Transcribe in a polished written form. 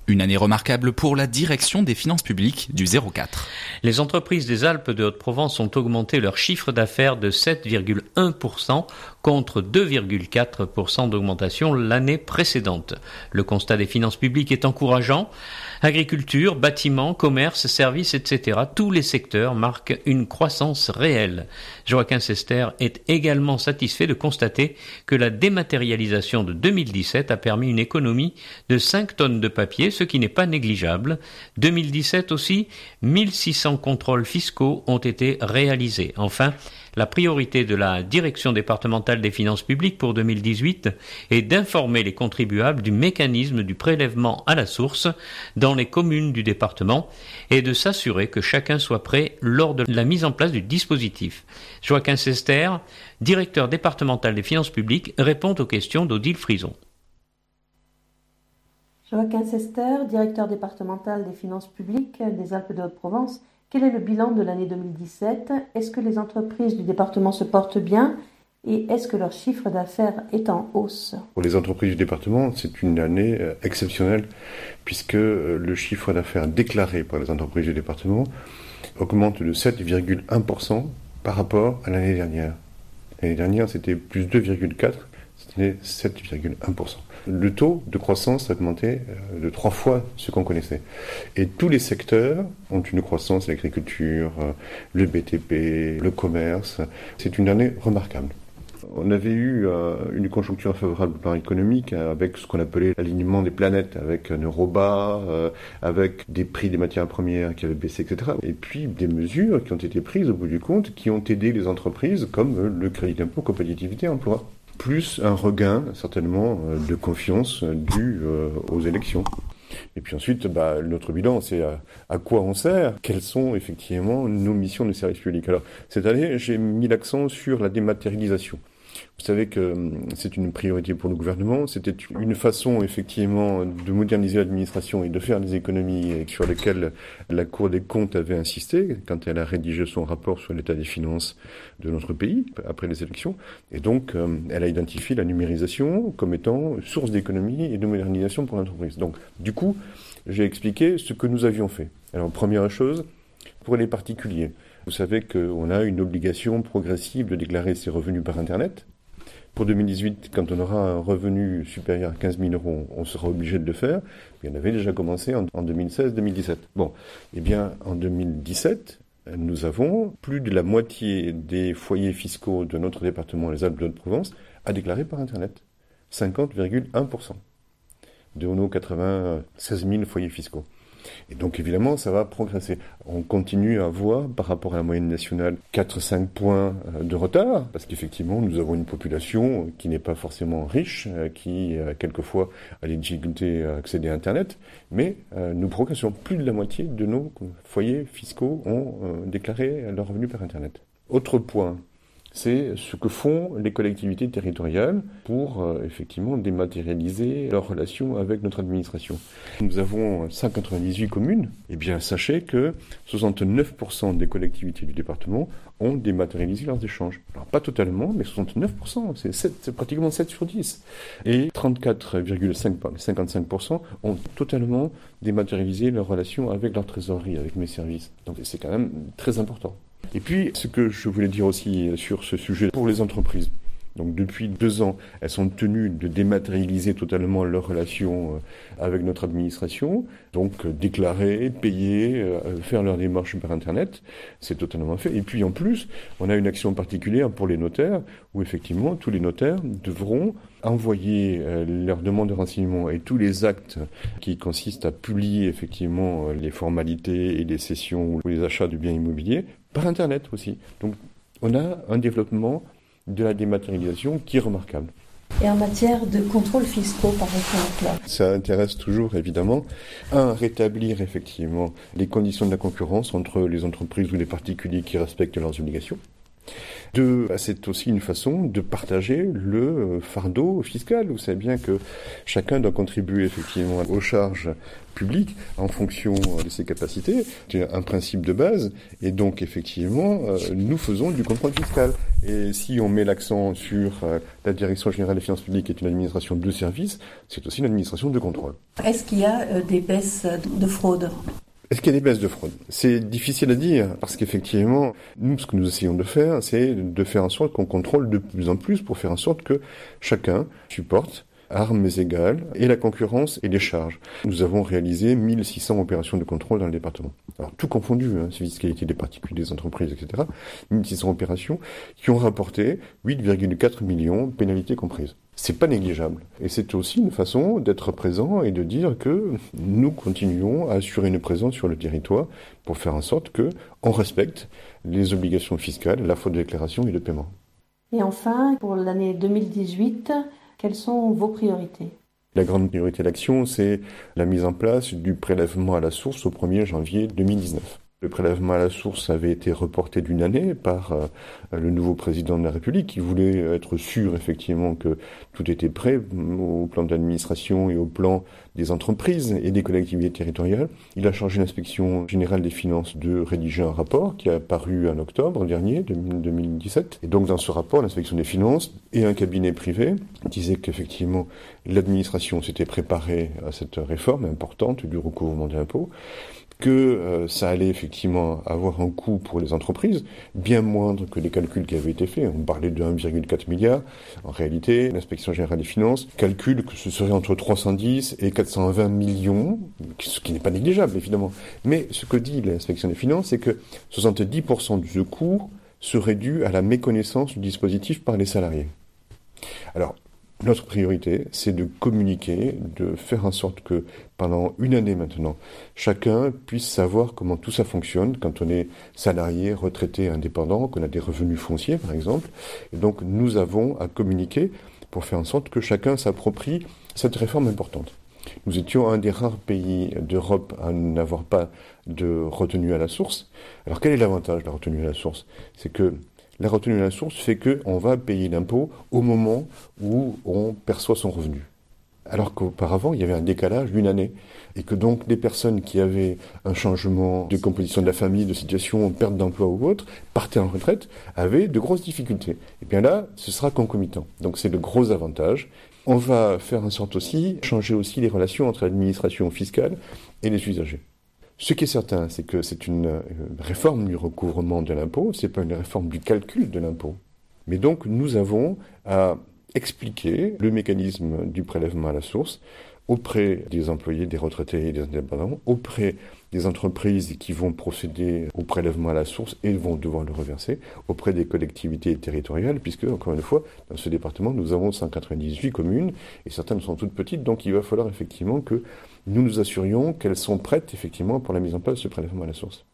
Une année remarquable pour la direction des finances publiques du 04. Les entreprises des Alpes de Haute-Provence ont augmenté leur chiffre d'affaires de 7,1% contre 2,4% d'augmentation l'année précédente. Le constat des finances publiques est encourageant. Agriculture, bâtiments, commerce, services, etc. Tous les secteurs marquent une croissance réelle. Joaquin Sester est également satisfait de constater que la dématérialisation de 2017 a permis une économie de 5 tonnes de papier, ce qui n'est pas négligeable. 2017 aussi, 1600 contrôles fiscaux ont été réalisés. Enfin, la priorité de la direction départementale des finances publiques pour 2018 est d'informer les contribuables du mécanisme du prélèvement à la source dans les communes du département et de s'assurer que chacun soit prêt lors de la mise en place du dispositif. Joaquin Sester, directeur départemental des finances publiques, répond aux questions d'Odile Frison. Joaquin Sester, directeur départemental des finances publiques des Alpes de Haute-Provence. Quel est le bilan de l'année 2017 ? Est-ce que les entreprises du département se portent bien ? Et est-ce que leur chiffre d'affaires est en hausse ? Pour les entreprises du département, c'est une année exceptionnelle puisque le chiffre d'affaires déclaré par les entreprises du département augmente de 7,1% par rapport à l'année dernière. L'année dernière, c'était plus 2,4%, c'était 7,1%. Le taux de croissance a augmenté de 3 fois ce qu'on connaissait. Et tous les secteurs ont une croissance, l'agriculture, le BTP, le commerce. C'est une année remarquable. On avait eu une conjoncture favorable au plan économique avec ce qu'on appelait l'alignement des planètes, avec un euro bas, avec des prix des matières premières qui avaient baissé, etc. Et puis des mesures qui ont été prises au bout du compte, qui ont aidé les entreprises, comme le crédit d'impôt compétitivité emploi. Plus un regain, certainement, de confiance dû aux élections. Et puis ensuite, notre bilan, c'est à quoi on sert, quelles sont effectivement nos missions de service public. Alors, cette année, j'ai mis l'accent sur la dématérialisation. Vous savez que c'est une priorité pour le gouvernement. C'était une façon, effectivement, de moderniser l'administration et de faire des économies sur lesquelles la Cour des comptes avait insisté quand elle a rédigé son rapport sur l'état des finances de notre pays après les élections. Et donc, elle a identifié la numérisation comme étant source d'économie et de modernisation pour l'entreprise. Donc, du coup, j'ai expliqué ce que nous avions fait. Alors, première chose, pour les particuliers. Vous savez qu'on a une obligation progressive de déclarer ses revenus par Internet. Pour 2018, quand on aura un revenu supérieur à 15 000 euros, on sera obligé de le faire. Et on avait déjà commencé en 2016-2017. Bon, eh bien, en 2017, nous avons plus de la moitié des foyers fiscaux de notre département, les Alpes de Haute-Provence, à déclarer par Internet. 50,1% de nos 96 000 foyers fiscaux. Et donc évidemment, ça va progresser. On continue à avoir, par rapport à la moyenne nationale, 4-5 points de retard, parce qu'effectivement, nous avons une population qui n'est pas forcément riche, qui quelquefois a des difficultés à accéder à Internet, mais nous progressons. Plus de la moitié de nos foyers fiscaux ont déclaré leur revenu par Internet. Autre point, c'est ce que font les collectivités territoriales pour effectivement dématérialiser leurs relations avec notre administration. Nous avons 198 communes. Eh bien, sachez que 69% des collectivités du département ont dématérialisé leurs échanges. Alors, pas totalement, mais 69%, c'est pratiquement 7 sur 10. Et 34,55% ont totalement dématérialisé leurs relations avec leur trésorerie, avec mes services. Donc, c'est quand même très important. Et puis, ce que je voulais dire aussi sur ce sujet pour les entreprises. Donc, depuis 2 ans, elles sont tenues de dématérialiser totalement leurs relations avec notre administration. Donc, déclarer, payer, faire leurs démarches par Internet, c'est totalement fait. Et puis, en plus, on a une action particulière pour les notaires, où effectivement, tous les notaires devront envoyer leurs demandes de renseignements et tous les actes qui consistent à publier effectivement les formalités et les cessions ou les achats de biens immobiliers par Internet aussi. Donc, on a un développement de la dématérialisation qui est remarquable. Et en matière de contrôles fiscaux, par exemple ? Ça intéresse toujours, évidemment, rétablir effectivement les conditions de la concurrence entre les entreprises ou les particuliers qui respectent leurs obligations. C'est aussi une façon de partager le fardeau fiscal. Vous savez bien que chacun doit contribuer effectivement aux charges publiques en fonction de ses capacités. C'est un principe de base. Et donc effectivement, nous faisons du contrôle fiscal. Et si on met l'accent sur la Direction générale des finances publiques, qui est une administration de service, c'est aussi une administration de contrôle. Est-ce qu'il y a des baisses de fraude ? Est-ce qu'il y a des baisses de fraude ? C'est difficile à dire, parce qu'effectivement, nous, ce que nous essayons de faire, c'est de faire en sorte qu'on contrôle de plus en plus pour faire en sorte que chacun supporte armes égales, et la concurrence et les charges. Nous avons réalisé 1600 opérations de contrôle dans le département. Alors, tout confondu, fiscalité des particuliers, des entreprises, etc. 1600 opérations qui ont rapporté 8,4 millions, pénalités comprises. C'est pas négligeable. Et c'est aussi une façon d'être présent et de dire que nous continuons à assurer une présence sur le territoire pour faire en sorte que on respecte les obligations fiscales, à la fois de déclaration et de paiement. Et enfin, pour l'année 2018, quelles sont vos priorités ? La grande priorité d'action, c'est la mise en place du prélèvement à la source au 1er janvier 2019. Le prélèvement à la source avait été reporté d'une année par le nouveau président de la République qui voulait être sûr effectivement que tout était prêt au plan de l'administration et au plan des entreprises et des collectivités territoriales. Il a chargé l'inspection générale des finances de rédiger un rapport qui a paru en octobre dernier, 2017. Et donc dans ce rapport, l'inspection des finances et un cabinet privé disaient qu'effectivement l'administration s'était préparée à cette réforme importante du recouvrement de l'impôt, que ça allait effectivement avoir un coût pour les entreprises, bien moindre que les calculs qui avaient été faits. On parlait de 1,4 milliard. En réalité, l'inspection générale des finances calcule que ce serait entre 310 et 420 millions, ce qui n'est pas négligeable, évidemment. Mais ce que dit l'inspection des finances, c'est que 70% de ce coût serait dû à la méconnaissance du dispositif par les salariés. Alors, notre priorité, c'est de communiquer, de faire en sorte que pendant une année maintenant, chacun puisse savoir comment tout ça fonctionne quand on est salarié, retraité, indépendant, qu'on a des revenus fonciers par exemple. Et donc nous avons à communiquer pour faire en sorte que chacun s'approprie cette réforme importante. Nous étions un des rares pays d'Europe à n'avoir pas de retenue à la source. Alors quel est l'avantage de la retenue à la source ? C'est que la retenue à la source fait qu'on va payer l'impôt au moment où on perçoit son revenu. Alors qu'auparavant, il y avait un décalage d'une année. Et que donc, les personnes qui avaient un changement de composition de la famille, de situation, perte d'emploi ou autre, partaient en retraite, avaient de grosses difficultés. Et bien là, ce sera concomitant. Donc c'est le gros avantage. On va faire en sorte aussi, changer aussi les relations entre l'administration fiscale et les usagers. Ce qui est certain, c'est que c'est une réforme du recouvrement de l'impôt, c'est pas une réforme du calcul de l'impôt. Mais donc, nous avons à expliquer le mécanisme du prélèvement à la source auprès des employés, des retraités et des indépendants, auprès des entreprises qui vont procéder au prélèvement à la source et vont devoir le reverser, auprès des collectivités territoriales, puisque, encore une fois, dans ce département, nous avons 198 communes, et certaines sont toutes petites, donc il va falloir effectivement que nous nous assurions qu'elles sont prêtes, effectivement, pour la mise en place de ce prélèvement à la source.